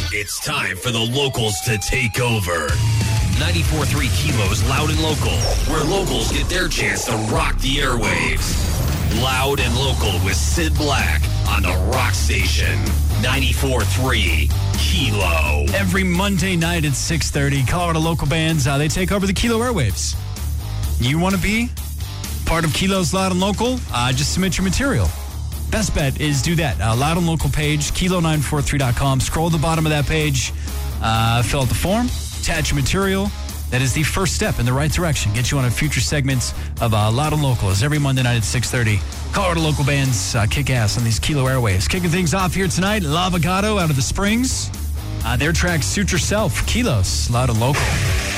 It's time for the locals to take over. 94.3 Kilo's Loud and Local, where locals get their chance to rock the airwaves. Loud and Local with Sid Black on the Rock Station. 94.3 Kilo. Every Monday night at 6:30, Colorado local bands, they take over the Kilo airwaves. You want to be part of Kilo's Loud and Local? Just submit your material. Best bet is do that. Loud and Local page, kilo943.com. Scroll to the bottom of that page, fill out the form, attach your material. That is the first step in the right direction. Get you on a future segment of Loud and Local. It's every Monday night at 6:30. Colorado local bands kick ass on these Kilo airwaves. Kicking things off here tonight, Lavagato out of the Springs. Their track, Suit Yourself, Kilos, Loud and Local.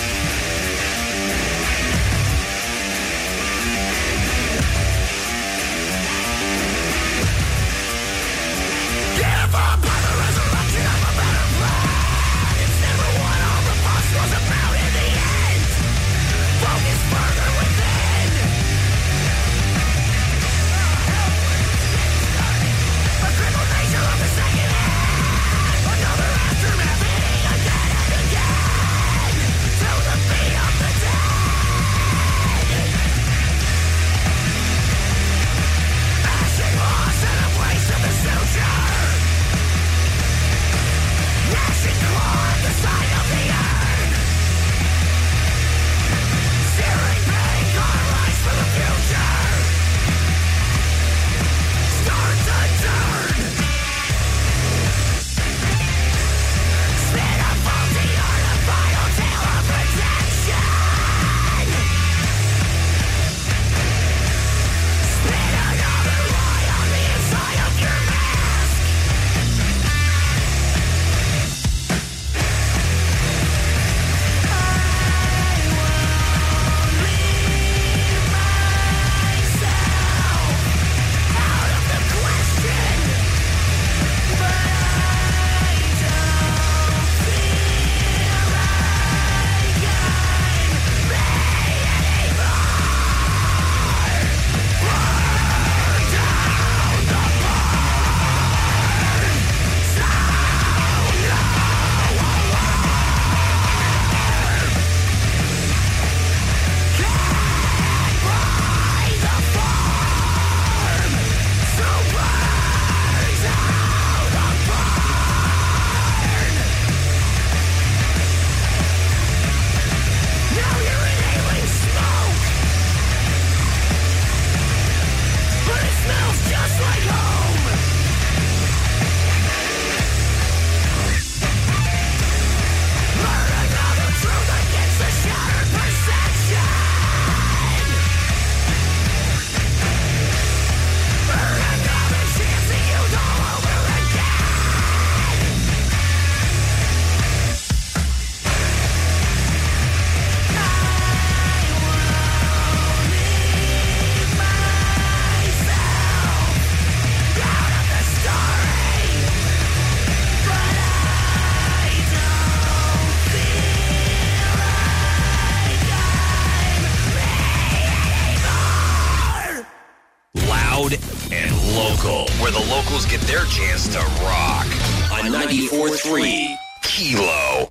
Get their chance to rock on 94.3 Kilo.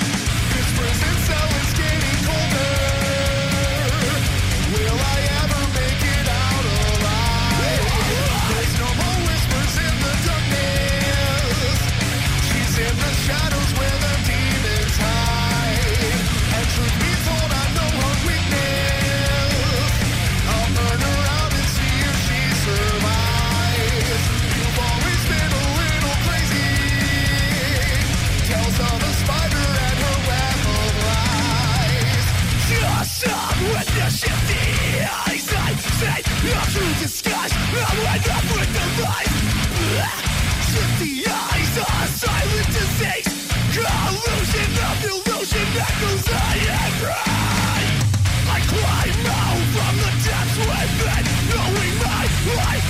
This prison cell is getting colder. Will I ever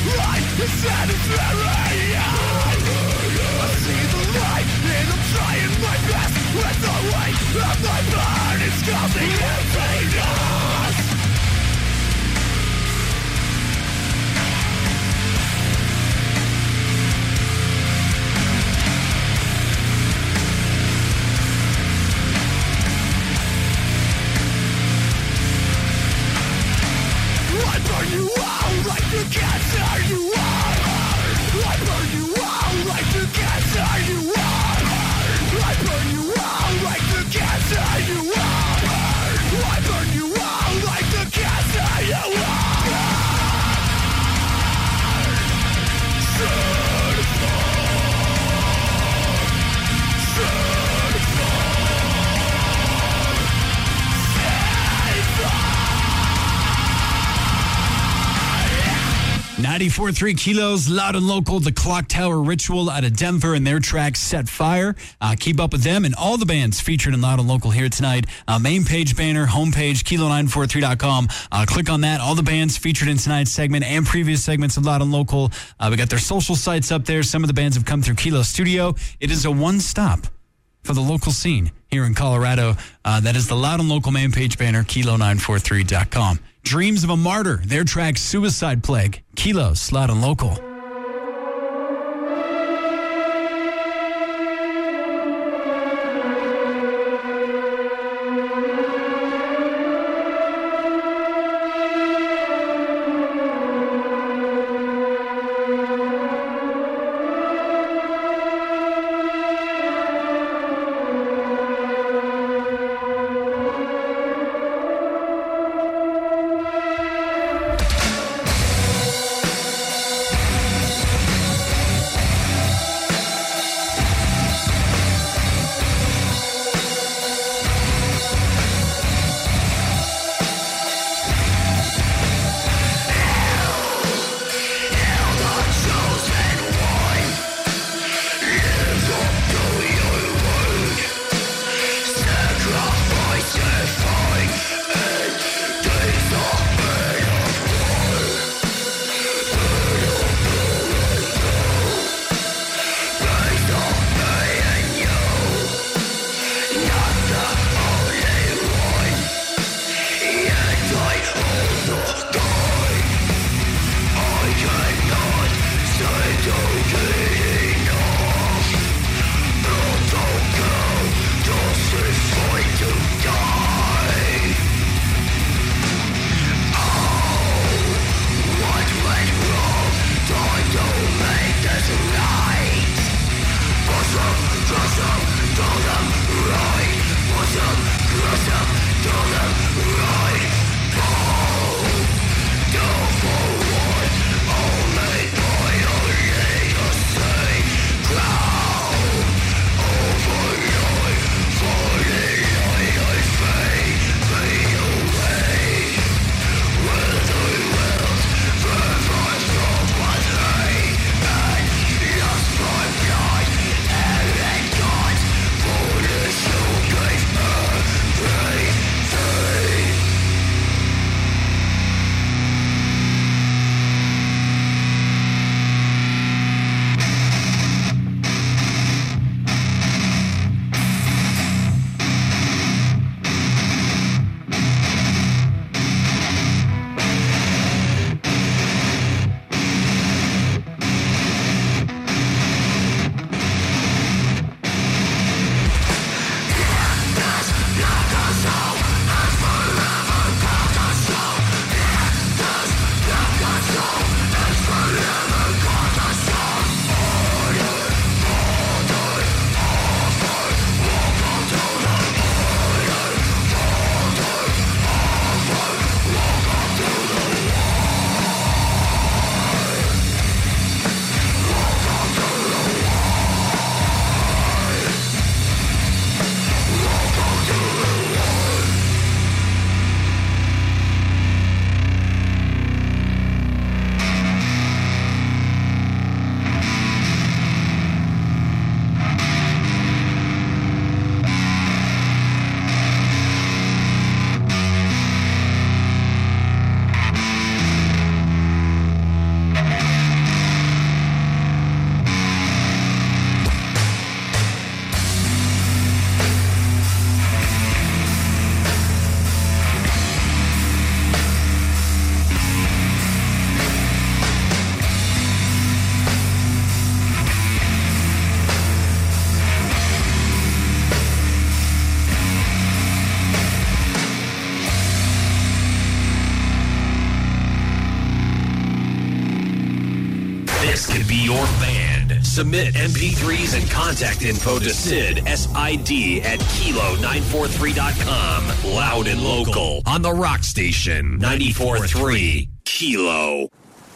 .94.3 Kilos, Loud and Local, the Clock Tower Ritual out of Denver, and their track Set Fire. Keep up with them and all the bands featured in Loud and Local here tonight. Main page banner, homepage, kilo943.com. Click on that. All the bands featured in tonight's segment and previous segments of Loud and Local. We got their social sites up there. Some of the bands have come through Kilo Studio. It is a one-stop for the local scene here in Colorado. That is the Loud and Local main page banner, kilo943.com. Dreams of a Martyr, their track Suicide Plague, Kilos, Loud and Local. be your band. Submit MP3s and contact info to Sid, SID, at Kilo943.com. Loud and local on the Rock Station, 94.3 Kilo.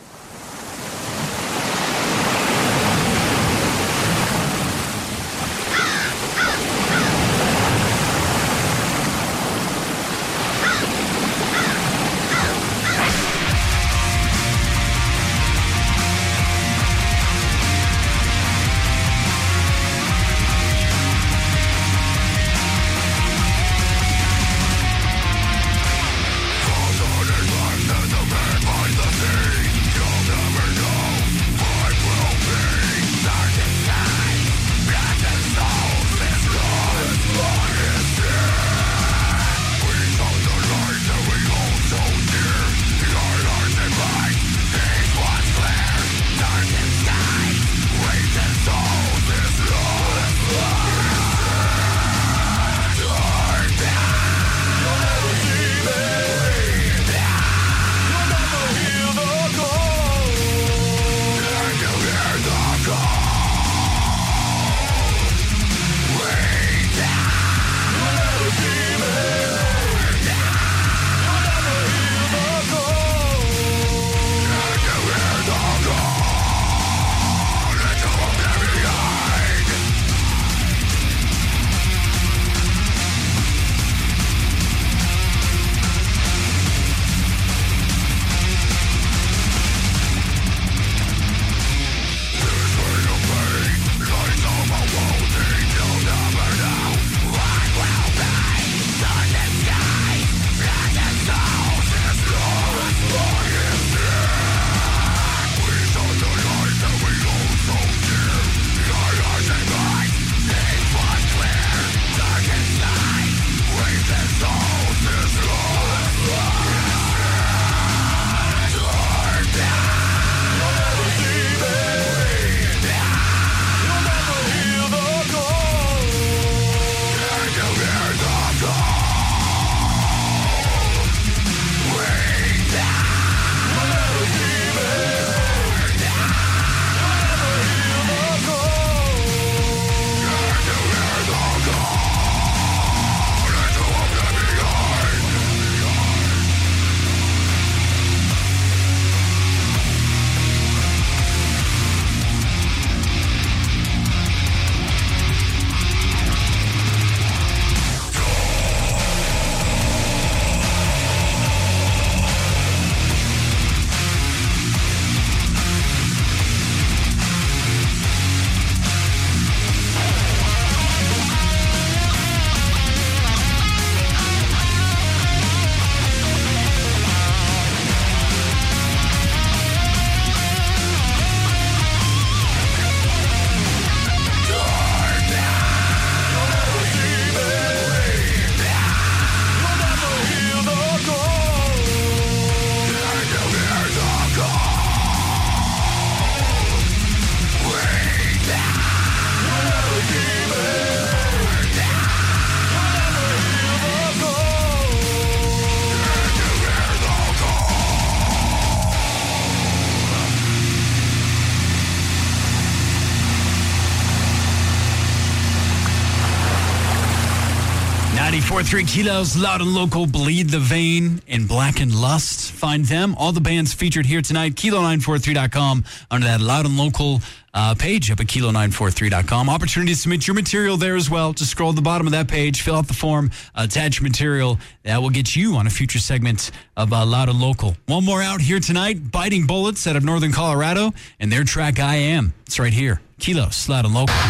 .3 Kilos, Loud and Local, Bleed the Vein, and Blackened Lust. Find them, all the bands featured here tonight, Kilo943.com, under that Loud and Local page up at Kilo943.com. Opportunity to submit your material there as well. Just scroll to the bottom of that page, fill out the form, attach your material. That will get you on a future segment of Loud and Local. One more out here tonight, Biting Bullets out of Northern Colorado, and their track, I Am. It's right here, Kilos, Loud and Local.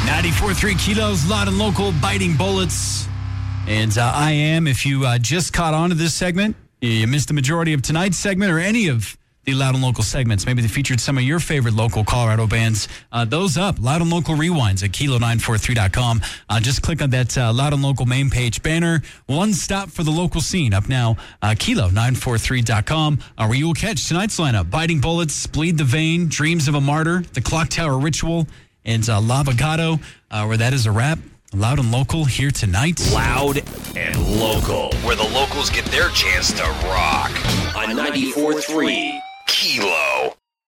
94.3 Kilos, Loud and Local, Biting Bullets. And I am, if you just caught on to this segment, you missed the majority of tonight's segment or any of the Loud and Local segments. Maybe they featured some of your favorite local Colorado bands. Those up, Loud and Local Rewinds at kilo943.com. Just click on that Loud and Local main page banner. One stop for the local scene. Up now, kilo943.com, where you will catch tonight's lineup. Biting Bullets, Bleed the Vein, Dreams of a Martyr, The Clock Tower Ritual, and Lavagato, where that is a wrap. Loud and Local here tonight. Loud and Local, where the locals get their chance to rock on 94.3 Kilo.